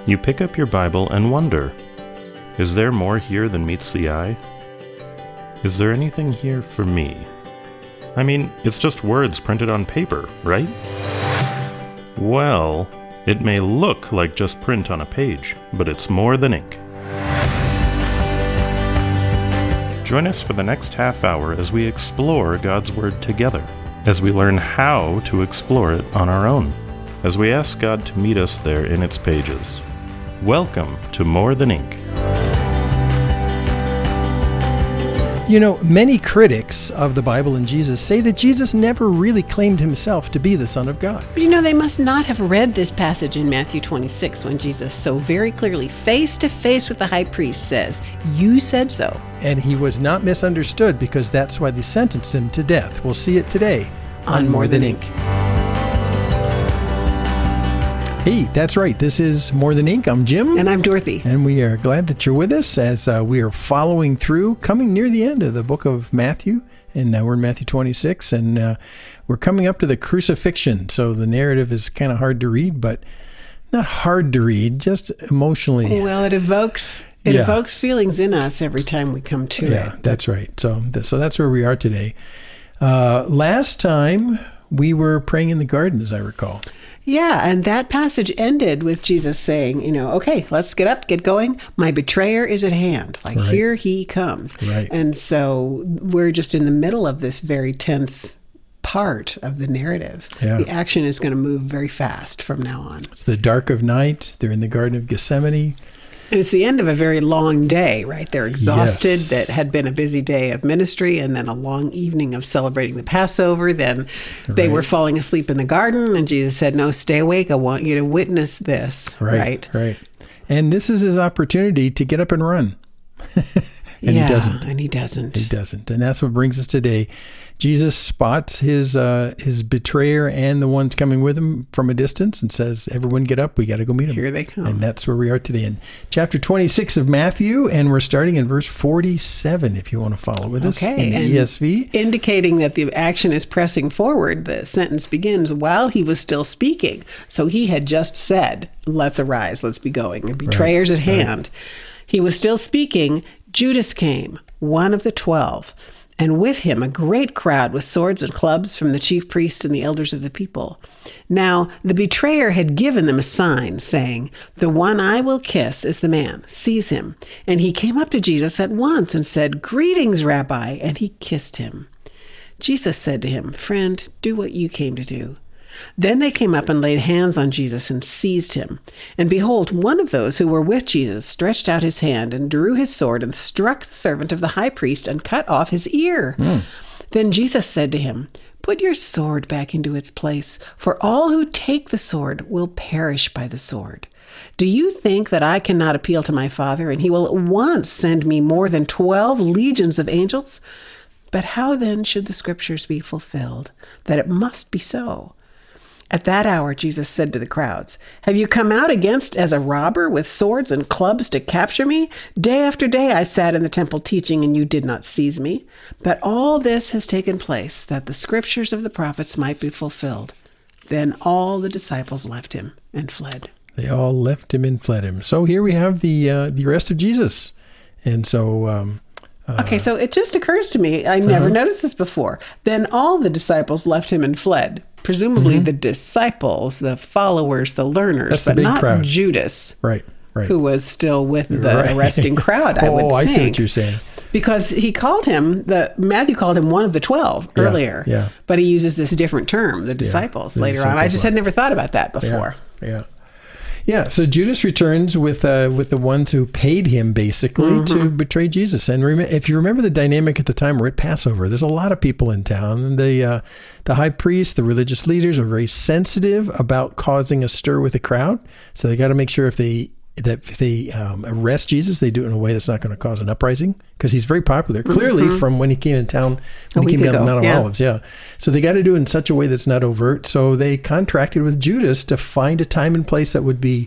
You pick up your Bible and wonder, is there more here than meets the eye? Is there anything here for me? I mean, it's just words printed on paper, right? Well, it may look like just print on a page, but it's more than ink. Join us for the next half hour as we explore God's Word together, as we learn how to explore it on our own, as we ask God to meet us there in its pages. Welcome to More Than Ink. You know, many critics of the Bible and Jesus say that Jesus never really claimed himself to be the Son of God. But you know, they must not have read this passage in Matthew 26 when Jesus so very clearly, face to face with the high priest, says, "You said so." And he was not misunderstood because that's why they sentenced him to death. We'll see it today on More Than Ink. Hey, that's right. This is More Than Ink. I'm Jim. And I'm Dorothy. And we are glad that you're with us as we are following through, coming near the end of the book of Matthew. And we're in Matthew 26, and we're coming up to the crucifixion. So the narrative is kind of hard to read, but not hard to read, just emotionally. Well, it evokes feelings in us every time we come to it. Yeah, that's right. So that's where we are today. Last time we were praying in the garden, as I recall. Yeah, and that passage ended with Jesus saying, okay, let's get up, get going. My betrayer is at hand. Like, right. Here he comes. Right. And so we're just in the middle of this very tense part of the narrative. Yeah. The action is going to move very fast from now on. It's the dark of night. They're in the Garden of Gethsemane. And it's the end of a very long day, right? They're exhausted. Yes. That had been a busy day of ministry and then a long evening of celebrating the Passover. Then they were falling asleep in the garden, and Jesus said, no, stay awake. I want you to witness this, right? Right. And this is his opportunity to get up and run. He doesn't. And he doesn't. He doesn't. And that's what brings us today. Jesus spots his betrayer and the ones coming with him from a distance and says, everyone get up, we got to go meet him. Here they come. And that's where we are today in chapter 26 of Matthew, and we're starting in verse 47, if you want to follow with us in the ESV. Indicating that the action is pressing forward, the sentence begins while he was still speaking. So he had just said, let's arise, let's be going. The betrayer's at hand. He was still speaking. Judas came, one of the 12, and with him a great crowd with swords and clubs from the chief priests and the elders of the people. Now the betrayer had given them a sign, saying, the one I will kiss is the man. Seize him. And he came up to Jesus at once and said, greetings, Rabbi, and he kissed him. Jesus said to him, friend, do what you came to do. Then they came up and laid hands on Jesus and seized him. And behold, one of those who were with Jesus stretched out his hand and drew his sword and struck the servant of the high priest and cut off his ear. Then Jesus said to him, put your sword back into its place, for all who take the sword will perish by the sword. Do you think that I cannot appeal to my Father, and he will at once send me more than 12 legions of angels? But how then should the scriptures be fulfilled, that it must be so? At that hour, Jesus said to the crowds, have you come out against as a robber with swords and clubs to capture me? Day after day I sat in the temple teaching, and you did not seize me. But all this has taken place, that the scriptures of the prophets might be fulfilled. Then all the disciples left him and fled. They all left him and fled him. So here we have the arrest of Jesus. And so... okay, so it just occurs to me, I never noticed this before. Then all the disciples left him and fled. Presumably the disciples, the followers, the learners, but not crowd. Judas, right, who was still with the arresting crowd, I would think. Oh, I see what you're saying. Because he called him, Matthew called him one of the 12 earlier, but he uses this different term, the disciples, later on. I just had never thought about that before. Yeah, so Judas returns with the ones who paid him, basically, to betray Jesus. And if you remember the dynamic at the time, we're at Passover. There's a lot of people in town. And the high priest, the religious leaders are very sensitive about causing a stir with the crowd. So they got to make sure if they arrest Jesus, they do it in a way that's not going to cause an uprising, because he's very popular, clearly, from when he came in town, when he came down the Mount of Olives. Yeah. So they got to do it in such a way that's not overt. So they contracted with Judas to find a time and place that would be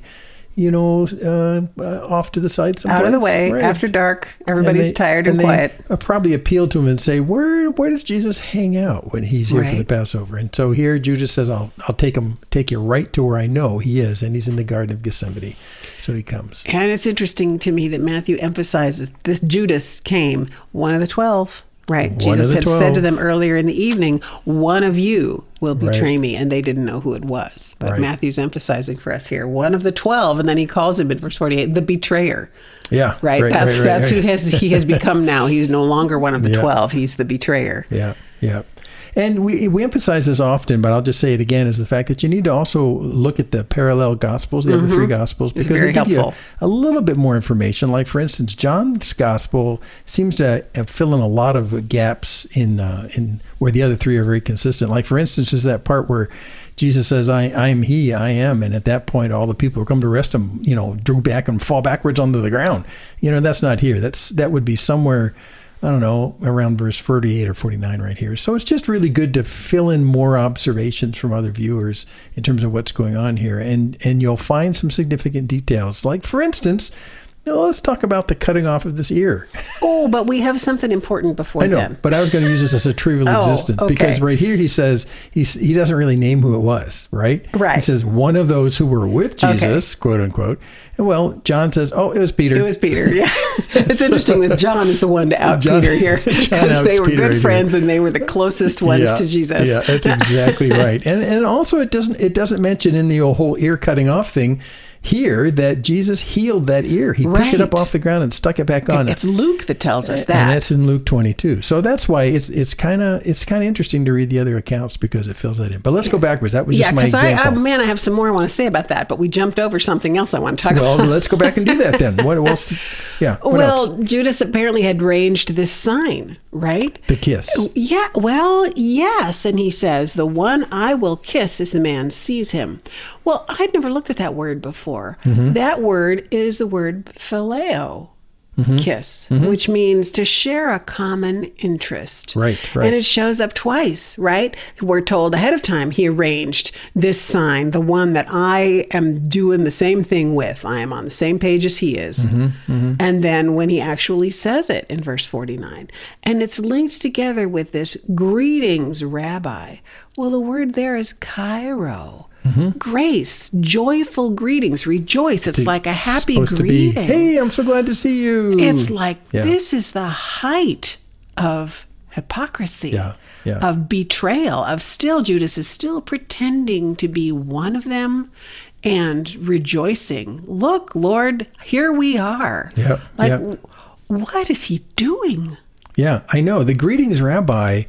off to the side someplace. Out of the way, right. after dark, everybody's tired and quiet. They probably appeal to him and say, where does Jesus hang out when he's here for the Passover? And so here Judas says, I'll take you right to where I know he is, and he's in the Garden of Gethsemane. So he comes. And it's interesting to me that Matthew emphasizes this Judas came, one of the 12. Right. Jesus had said to them earlier in the evening, one of you will betray me. And they didn't know who it was. But Matthew's emphasizing for us here, one of the 12. And then he calls him in verse 48, the betrayer. Yeah. Right. That's who he has become now. He's no longer one of the 12. He's the betrayer. Yeah. Yeah. And we emphasize this often, but I'll just say it again, is the fact that you need to also look at the parallel Gospels, the other three Gospels, because they give you a little bit more information. Like, for instance, John's Gospel seems to fill in a lot of gaps in where the other three are very consistent. Like, for instance, there's that part where Jesus says, I am he, I am. And at that point, all the people who come to arrest him, drew back and fall backwards onto the ground. That's not here. That would be somewhere, I don't know, around verse 48 or 49 right here. So it's just really good to fill in more observations from other viewers in terms of what's going on here. And you'll find some significant details. Like, for instance, let's talk about the cutting off of this ear. Oh, but we have something important before then. I know, but I was going to use this as a trivial existence because right here he says he doesn't really name who it was, right? Right. He says one of those who were with Jesus, quote unquote. And well, John says, it was Peter. It was Peter, yeah. It's interesting that John is the one to out Peter here because they were good friends and they were the closest ones to Jesus. Yeah, that's exactly right. And also it doesn't mention in the whole ear cutting off thing here that Jesus healed that ear. He picked it up off the ground and stuck it back on. It's Luke that tells us that. And that's in Luke 22. So that's why it's kind of interesting to read the other accounts because it fills that in. But let's go backwards. That was just my example. I have some more I want to say about that, but we jumped over something else I want to talk about. Well, let's go back and do that then. What else? What else? Judas apparently had arranged this sign, right? The kiss. Yeah, well, yes. And he says, the one I will kiss as the man sees him. Well, I'd never looked at that word before. Mm-hmm. That word is the word phileo, kiss, which means to share a common interest. Right. And it shows up twice, right? We're told ahead of time he arranged this sign, the one that I am doing the same thing with. I am on the same page as he is. And then when he actually says it in verse 49, and it's linked together with this greetings, Rabbi. Well, the word there is Cairo. Grace, joyful greetings, rejoice. It's like a happy greeting. Hey, I'm so glad to see you. It's like this is the height of hypocrisy, of betrayal, of Judas is still pretending to be one of them and rejoicing. Look, Lord, here we are. What is he doing? Yeah, I know. The greetings, Rabbi,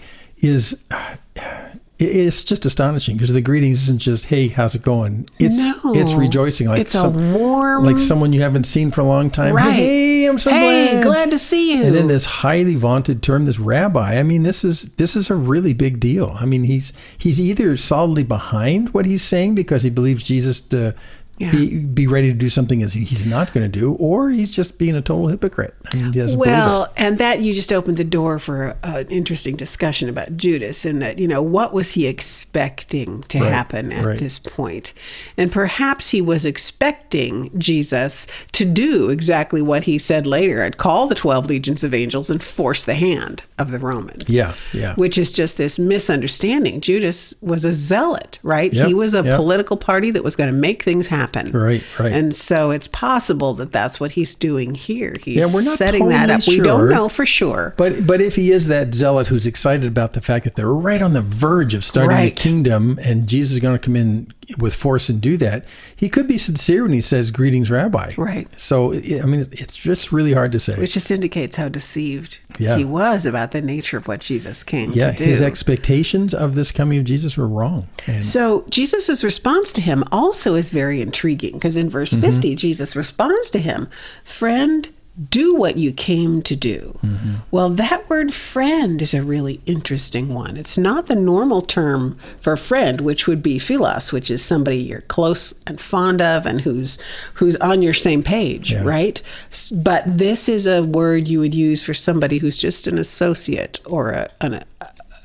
it's just astonishing because the greetings isn't just, hey, how's it going? It's rejoicing. Like it's a warm... Like someone you haven't seen for a long time. Right. Hey, I'm so glad. Hey, glad to see you. And then this highly vaunted term, this rabbi. I mean, this is a really big deal. I mean, he's either solidly behind what he's saying because he believes Jesus to be ready to do something as he's not going to do, or he's just being a total hypocrite. I mean, he doesn't believe it. And that you just opened the door for an interesting discussion about Judas and that, what was he expecting to happen at this point? And perhaps he was expecting Jesus to do exactly what he said later. I'd call the 12 legions of angels and force the hand of the Romans. Yeah. Which is just this misunderstanding. Judas was a zealot, right? Yep. He was a political party that was going to make things happen. Right. And so it's possible that that's what he's doing here. He's we're not setting that up. Sure, we don't know for sure. But if he is that zealot who's excited about the fact that they're right on the verge of starting the kingdom and Jesus is going to come in with force and do that, he could be sincere when he says, greetings, Rabbi. Right. So, I mean, it's just really hard to say. Which just indicates how deceived he was about the nature of what Jesus came to do. His expectations of this coming of Jesus were wrong. So Jesus' response to him also is very intriguing because in verse 50, Jesus responds to him, friend, do what you came to do. Well, that word friend is a really interesting one. It's not the normal term for friend, which would be philos, which is somebody you're close and fond of and who's on your same page, right? But this is a word you would use for somebody who's just an associate or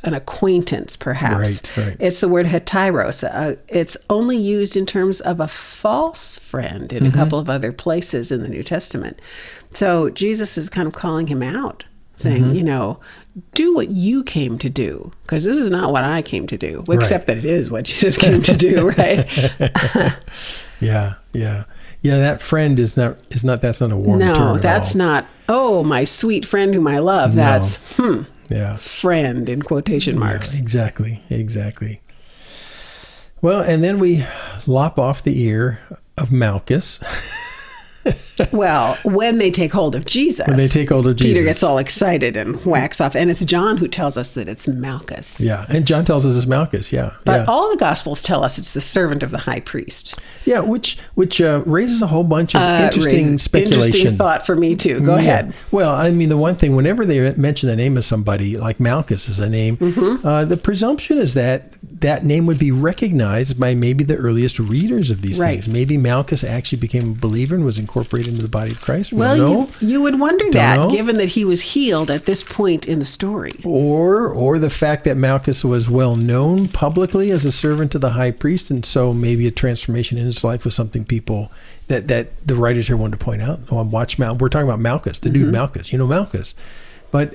an acquaintance, perhaps. Right. It's the word heteros. It's only used in terms of a false friend in a couple of other places in the New Testament. So Jesus is kind of calling him out, saying, do what you came to do, because this is not what I came to do, except that it is what Jesus came to do, right? Yeah. That friend is not. That's not a warm term. No, that's not. Oh, my sweet friend whom I love. That's friend in quotation marks. Yeah, exactly. Well, and then we lop off the ear of Malchus. Well, when they take hold of Jesus. Peter gets all excited and whacks off. And it's John who tells us that it's Malchus. Yeah, and John tells us it's Malchus, But all the Gospels tell us it's the servant of the high priest. Yeah, which raises a whole bunch of interesting speculation. Interesting thought for me, too. Go ahead. Well, I mean, the one thing, whenever they mention the name of somebody, like Malchus is a name, the presumption is that name would be recognized by maybe the earliest readers of these things. Maybe Malchus actually became a believer and was incorporated into the body of Christ. Well, you would wonder that, given that he was healed at this point in the story. Or the fact that Malchus was well known publicly as a servant to the high priest, and so maybe a transformation in his life was something people that the writers here wanted to point out. Oh, we're talking about Malchus, the dude Malchus. Malchus, but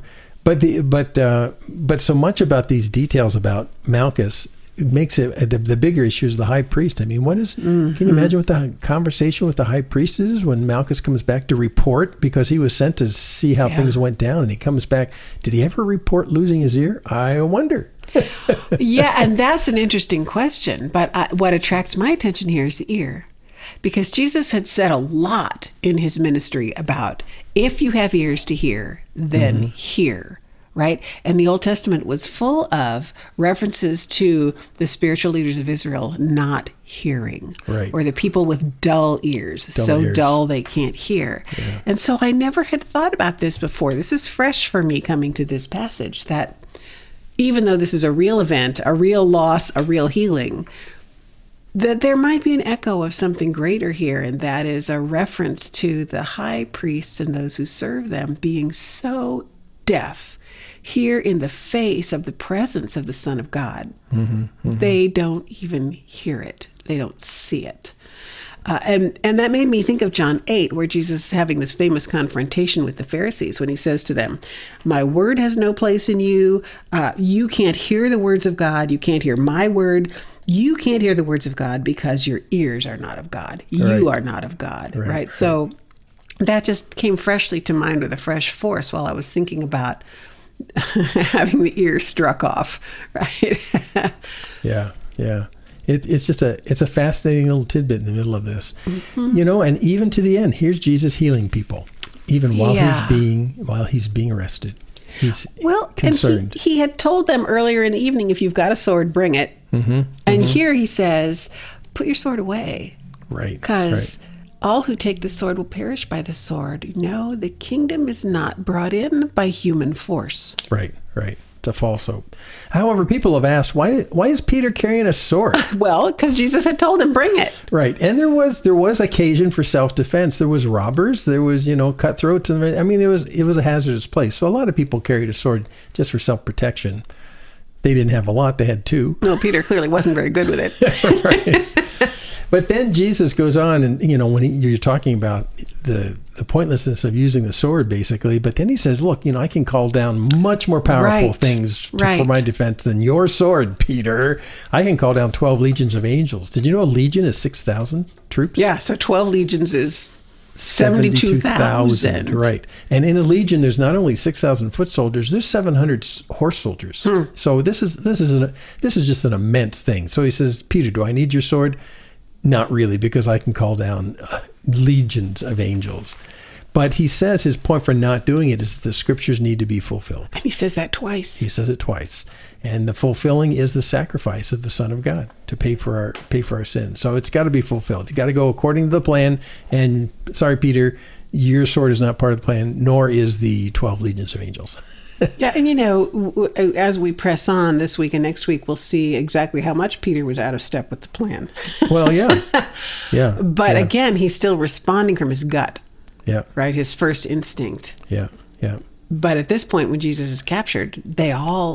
so much about these details about Malchus makes it the bigger issue is the high priest. I mean, can you imagine what the conversation with the high priest is when Malchus comes back to report, because he was sent to see how things went down, and he comes back. Did he ever report losing his ear? I wonder. And that's an interesting question. But what attracts my attention here is the ear. Because Jesus had said a lot in his ministry about, if you have ears to hear, then hear. Right? And the Old Testament was full of references to the spiritual leaders of Israel not hearing, or the people with dull ears, dull they can't hear. Yeah. And so I never had thought about this before. This is fresh for me coming to this passage, that even though this is a real event, a real loss, a real healing, that there might be an echo of something greater here, and that is a reference to the high priests and those who serve them being so deaf here in the face of the presence of the Son of God. They don't even hear it. They don't see it. And that made me think of John 8, where Jesus is having this famous confrontation with the Pharisees when he says to them, my word has no place in you. You can't hear the words of God. You can't hear my word. You can't hear the words of God because your ears are not of God. You are not of God. Right? So that just came freshly to mind with a fresh force while I was thinking about having the ear struck off, right? Yeah. It's just a fascinating little tidbit in the middle of this, and even to the end, here's Jesus healing people, even while he's being arrested. He's concerned. And he had told them earlier in the evening, if you've got a sword, bring it. And here he says, put your sword away. Right. Because all who take the sword will perish by the sword. No, the kingdom is not brought in by human force. Right. It's a false hope. However, people have asked, why is Peter carrying a sword? Well, because Jesus had told him, bring it. Right. And there was occasion for self-defense. There was robbers. There was, cutthroats. I mean, it was a hazardous place. So a lot of people carried a sword just for self-protection. They didn't have a lot. They had two. No, Peter clearly wasn't very good with it. Right. But then Jesus goes on, and when you're talking about the pointlessness of using the sword, basically. But then he says, "Look, I can call down much more powerful things for my defense than your sword, Peter. I can call down 12 legions of angels. Did you know a legion is 6,000 troops? Yeah, so 12 legions is 72,000. Right. And in a legion, there's not only 6,000 foot soldiers, there's 700 horse soldiers. So this is just an immense thing. So he says, Peter, do I need your sword? Not really, because I can call down legions of angels. But he says his point for not doing it is that the scriptures need to be fulfilled. And he says that twice. He says it twice. And the fulfilling is the sacrifice of the Son of God to pay for our sins. So it's got to be fulfilled. You got to go according to the plan. And sorry, Peter, your sword is not part of the plan, nor is the 12 legions of angels. Yeah, and as we press on this week and next week, we'll see exactly how much Peter was out of step with the plan. Well, yeah. But again, he's still responding from his gut. Yeah. Right? His first instinct. Yeah. But at this point, when Jesus is captured, they all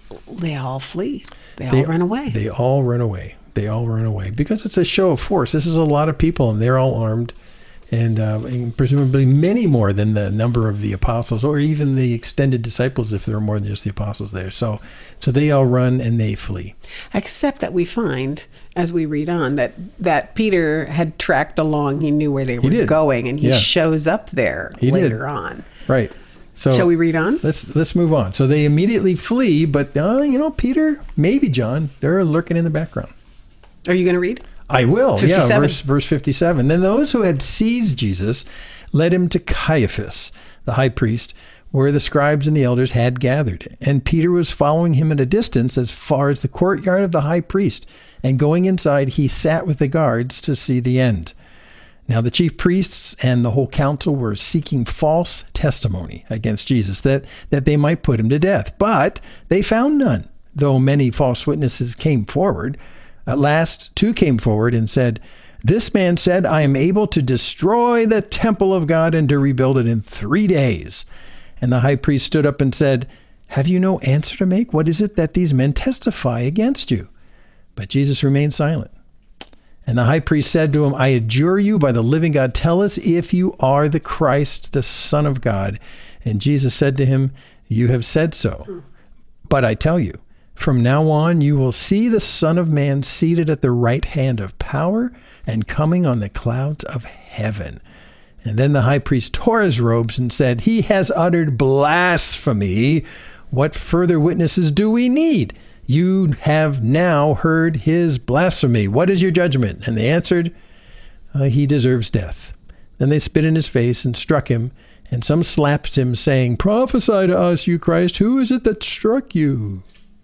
they all flee. They all run away. They all run away. They all run away because it's a show of force. This is a lot of people, and they're all armed, and presumably many more than the number of the apostles, or even the extended disciples, if there are more than just the apostles there. So they all run and they flee. Except that we find, as we read on, that Peter had tracked along. He knew where they were going, and he shows up there later on. Right. So shall we read on? Let's move on. So they immediately flee, but Peter, maybe John, they're lurking in the background. Are you going to read? I will. 57. Yeah, verse 57. Then those who had seized Jesus led him to Caiaphas, the high priest, where the scribes and the elders had gathered. And Peter was following him at a distance as far as the courtyard of the high priest. And going inside, he sat with the guards to see the end. Now the chief priests and the whole council were seeking false testimony against Jesus, that they might put him to death. But they found none, though many false witnesses came forward. At last, two came forward and said, "This man said, I am able to destroy the temple of God and to rebuild it in 3 days." And the high priest stood up and said, "Have you no answer to make? What is it that these men testify against you?" But Jesus remained silent. And the high priest said to him, "I adjure you by the living God, tell us if you are the Christ, the Son of God." And Jesus said to him, "You have said so. But I tell you, from now on, you will see the Son of Man seated at the right hand of power and coming on the clouds of heaven." And then the high priest tore his robes and said, "He has uttered blasphemy. What further witnesses do we need? You have now heard his blasphemy. What is your judgment?" And they answered, "He deserves death." Then they spit in his face and struck him, and some slapped him, saying, "Prophesy to us, you Christ. Who is it that struck you?"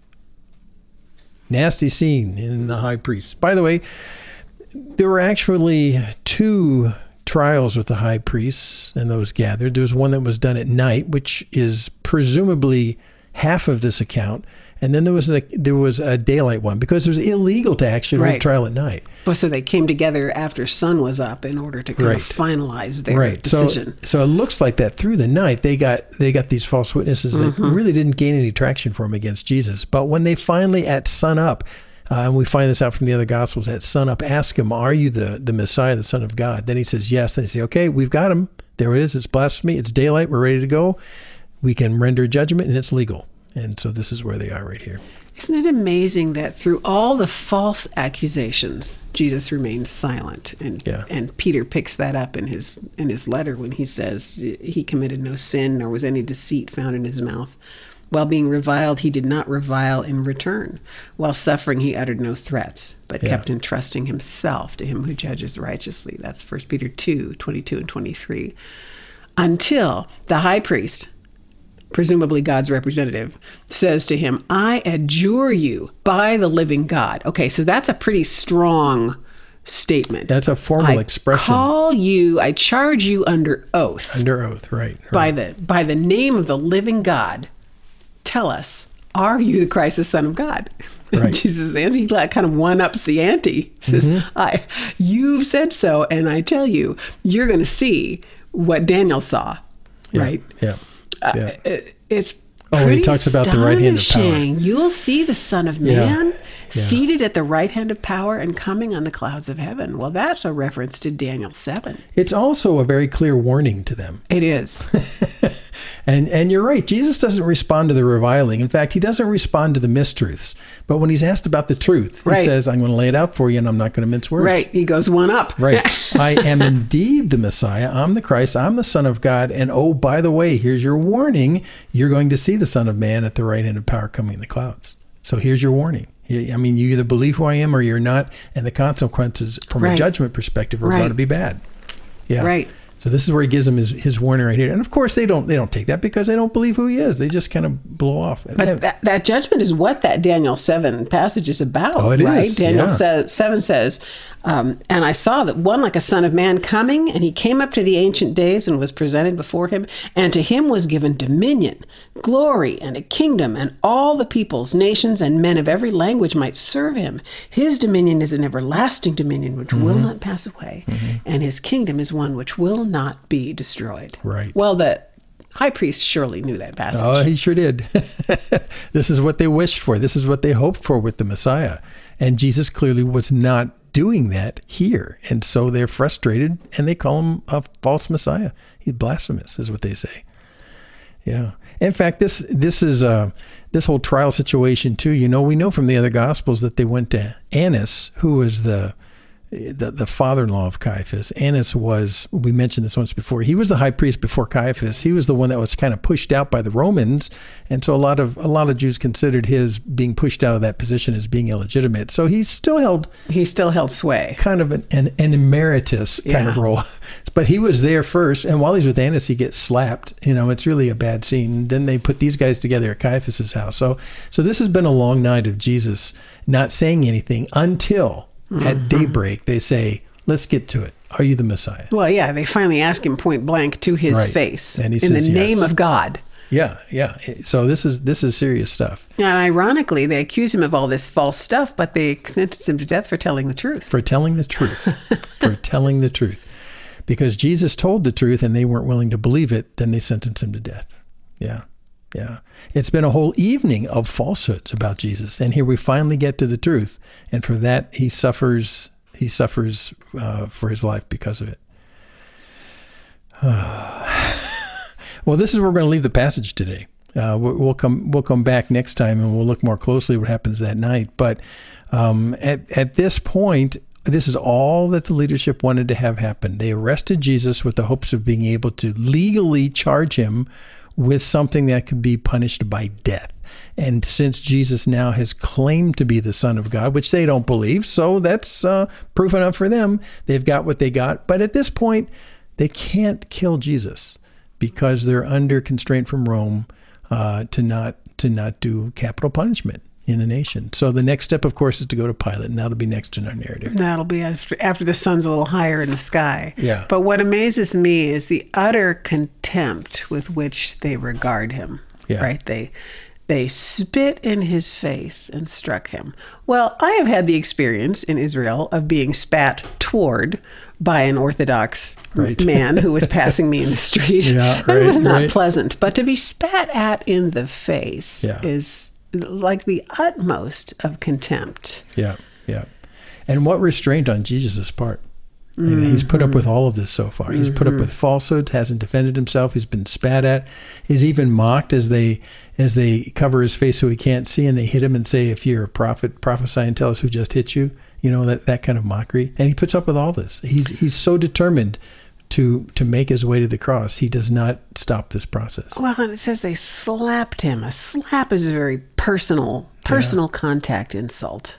Nasty scene in the high priest. By the way, there were actually 2 trials with the high priests and those gathered. There was one that was done at night, which is presumably half of this account. And then there was a daylight one, because it was illegal to actually hold trial at night. Well, so they came together after sun was up in order to kind of finalize their decision. So it looks like that through the night they got these false witnesses that really didn't gain any traction for them against Jesus. But when they finally at sun up, and we find this out from the other Gospels, at sun up, ask him, "Are you the Messiah, the Son of God?" Then he says yes. Then they say, "Okay, we've got him. There it is. It's blasphemy. It's daylight. We're ready to go. We can render judgment, and it's legal." And so this is where they are right here. Isn't it amazing that through all the false accusations, Jesus remains silent? And Peter picks that up in his letter when he says he committed no sin, nor was any deceit found in his mouth. While being reviled, he did not revile in return. While suffering, he uttered no threats, but kept entrusting himself to him who judges righteously. That's 1 Peter 2:22 and 23. Until the high priest, presumably God's representative, says to him, "I adjure you by the living God." Okay, so that's a pretty strong statement. That's a formal expression. I charge you under oath. Under oath, right. By the name of the living God, tell us, are you the Christ, the Son of God? Right. Jesus answers, he kind of one-ups the ante. Says, you've said so, and I tell you, you're going to see what Daniel saw, right? Yeah. It's when he talks about the right hand of power. You'll see the Son of Man seated at the right hand of power and coming on the clouds of heaven. Well, that's a reference to Daniel 7. It's also a very clear warning to them. It is. And you're right. Jesus doesn't respond to the reviling. In fact, he doesn't respond to the mistruths. But when he's asked about the truth, he says, "I'm going to lay it out for you, and I'm not going to mince words." Right. He goes one up. Right. "I am indeed the Messiah. I'm the Christ. I'm the Son of God. And oh, by the way, here's your warning. You're going to see the Son of Man at the right hand of power coming in the clouds. So here's your warning. I mean, you either believe who I am or you're not, and the consequences from a judgment perspective are going to be bad." Yeah. Right. So this is where he gives them his warning right here. And of course, they don't take that because they don't believe who he is. They just kind of blow off. But that judgment is what that Daniel 7 passage is about, oh, it right? is. Daniel 7 says, and I saw that one like a son of man coming, and he came up to the Ancient Days and was presented before him, and to him was given dominion, glory, and a kingdom, and all the peoples, nations, and men of every language might serve him. His dominion is an everlasting dominion which will not pass away, and his kingdom is one which will not be destroyed. Right. Well, high priest surely knew that passage. Oh, he sure did. This is what they wished for. This is what they hoped for with the Messiah. And Jesus clearly was not doing that here. And so they're frustrated and they call him a false Messiah. He's blasphemous, is what they say. Yeah. In fact, this is this whole trial situation too. You know, we know from the other Gospels that they went to Annas, who was the father-in-law of Caiaphas. Annas was, we mentioned this once before, he was the high priest before Caiaphas. He was the one that was kind of pushed out by the Romans, and so a lot of Jews considered his being pushed out of that position as being illegitimate. So he still held sway, kind of an emeritus kind of role. But he was there first, and while he's with Annas, he gets slapped. You know, it's really a bad scene. Then they put these guys together at Caiaphas's house. So this has been a long night of Jesus not saying anything until at daybreak, they say, let's get to it. Are you the Messiah? Well, yeah, they finally ask him point blank to his face. And he in says, the name of God. Yeah. So this is serious stuff. And ironically, they accuse him of all this false stuff, but they sentence him to death for telling the truth. For telling the truth. For telling the truth. Because Jesus told the truth and they weren't willing to believe it, then they sentenced him to death. Yeah. It's been a whole evening of falsehoods about Jesus, and here we finally get to the truth, and for that he suffers for his life because of it. Well, this is where we're going to leave the passage today. We'll come back next time, and we'll look more closely at what happens that night. But at this point, this is all that the leadership wanted to have happen. They arrested Jesus with the hopes of being able to legally charge him with something that could be punished by death. And since Jesus now has claimed to be the Son of God, which they don't believe, so that's proof enough for them. They've got what they got. But at this point, they can't kill Jesus because they're under constraint from Rome to not do capital punishment in the nation. So the next step, of course, is to go to Pilate, and that'll be next in our narrative. That'll be after the sun's a little higher in the sky. Yeah. But what amazes me is the utter contempt with which they regard him. Yeah. Right? They spit in his face and struck him. Well, I have had the experience in Israel of being spat toward by an Orthodox man who was passing me in the street. It was not pleasant. But to be spat at in the face is like the utmost of contempt. Yeah. And what restraint on Jesus' part. He's put up with all of this so far. He's put up with falsehoods, hasn't defended himself. He's been spat at. He's even mocked as they cover his face so he can't see, and they hit him and say, if you're a prophet, prophesy and tell us who just hit you. You know, that kind of mockery. And he puts up with all this. He's so determined to make his way to the cross. He does not stop this process. Well, and it says they slapped him. A slap is a very personal contact insult.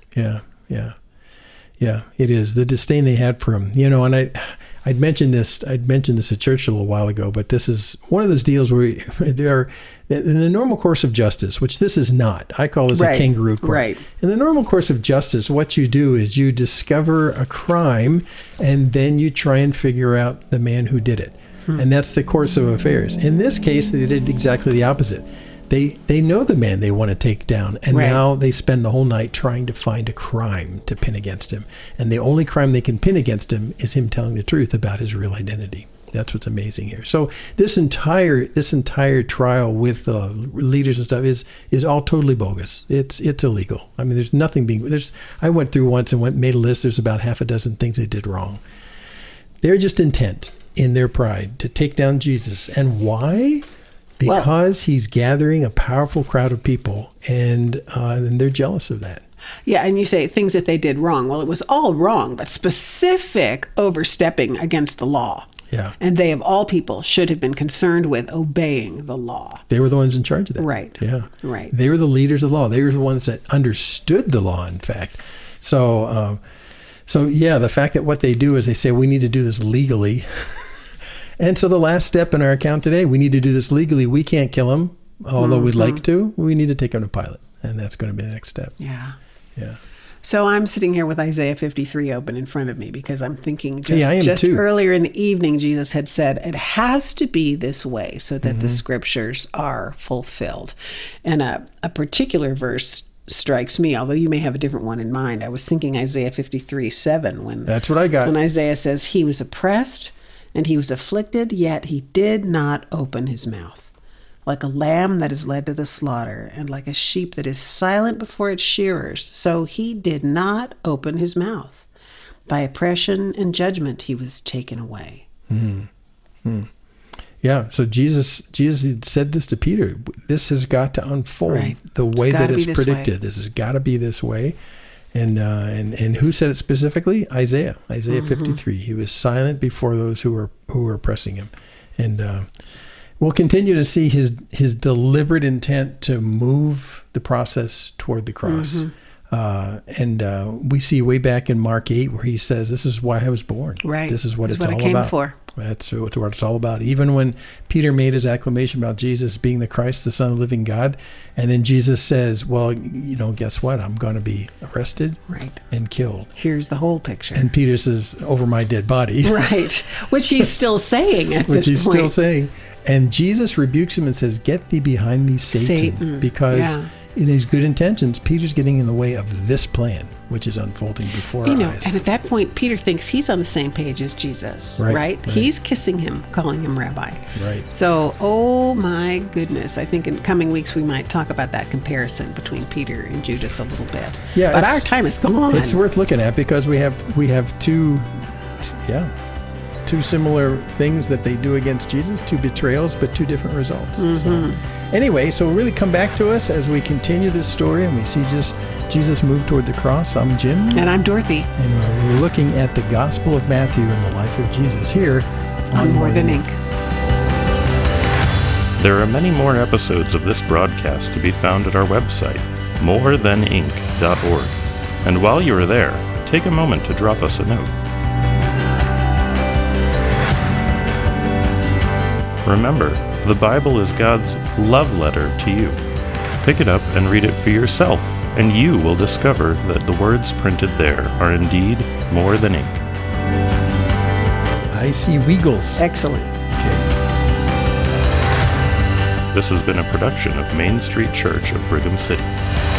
Yeah, it is. The disdain they had for him. You know, and I'd mentioned this at church a little while ago, but this is one of those deals where there are, in the normal course of justice, which this is not. I call this a kangaroo court. Right. In the normal course of justice, what you do is you discover a crime and then you try and figure out the man who did it. And that's the course of affairs. In this case, they did exactly the opposite. They know the man they want to take down, and now they spend the whole night trying to find a crime to pin against him. And the only crime they can pin against him is him telling the truth about his real identity. That's what's amazing here. So this entire trial with the leaders and stuff is all totally bogus. It's illegal. I mean, there's nothing I went through once and made a list. There's about half a dozen things they did wrong. They're just intent in their pride to take down Jesus. And why? Because he's gathering a powerful crowd of people, and they're jealous of that. Yeah, and you say things that they did wrong. Well, it was all wrong, but specific overstepping against the law. Yeah. And they, of all people, should have been concerned with obeying the law. They were the ones in charge of that. Right. Yeah. Right. They were the leaders of the law. They were the ones that understood the law, in fact. So the fact that what they do is they say, we need to do this legally. And so the last step in our account today, we need to do this legally. We can't kill him, although we'd like to. We need to take him to Pilate, and that's going to be the next step. Yeah. Yeah. So I'm sitting here with Isaiah 53 open in front of me because I'm thinking I am too. Earlier in the evening, Jesus had said, it has to be this way so that the scriptures are fulfilled. And a particular verse strikes me, although you may have a different one in mind. I was thinking Isaiah 53:7 when that's what I got. When Isaiah says, he was oppressed and he was afflicted, yet he did not open his mouth. like a lamb that is led to the slaughter, and like a sheep that is silent before its shearers. So he did not open his mouth. By oppression and judgment he was taken away. Yeah, so Jesus had said this to Peter. This has got to unfold the way that it's predicted. This has got to be this way. And who said it specifically? Isaiah 53. He was silent before those who were oppressing him. And we'll continue to see his deliberate intent to move the process toward the cross. And we see way back in Mark 8 where he says, "This is why I was born. Right. This is what it's all I came about." For. That's what it's all about. Even when Peter made his acclamation about Jesus being the Christ, the Son of the living God, and then Jesus says, "Well, guess what? I'm going to be arrested and killed." Here's the whole picture. And Peter says, "Over my dead body." Right. Which he's still saying at this point. Which he's still saying. And Jesus rebukes him and says, "Get thee behind me, Satan." Because in his good intentions, Peter's getting in the way of this plan, which is unfolding before our eyes. And at that point, Peter thinks he's on the same page as Jesus, right? He's kissing him, calling him rabbi. Right. So, oh my goodness, I think in coming weeks we might talk about that comparison between Peter and Judas a little bit. Yeah, but our time is gone. It's worth looking at because we have two similar things that they do against Jesus, two betrayals, but two different results. So, anyway, so really come back to us as we continue this story and we see Jesus move toward the cross. I'm Jim. And I'm Dorothy. And we're looking at the Gospel of Matthew and the life of Jesus here on More Than Ink. There are many more episodes of this broadcast to be found at our website, morethanink.org. And while you are there, take a moment to drop us a note. Remember, the Bible is God's love letter to you. Pick it up and read it for yourself, and you will discover that the words printed there are indeed more than ink. I see Weagles. Excellent. Okay. This has been a production of Main Street Church of Brigham City.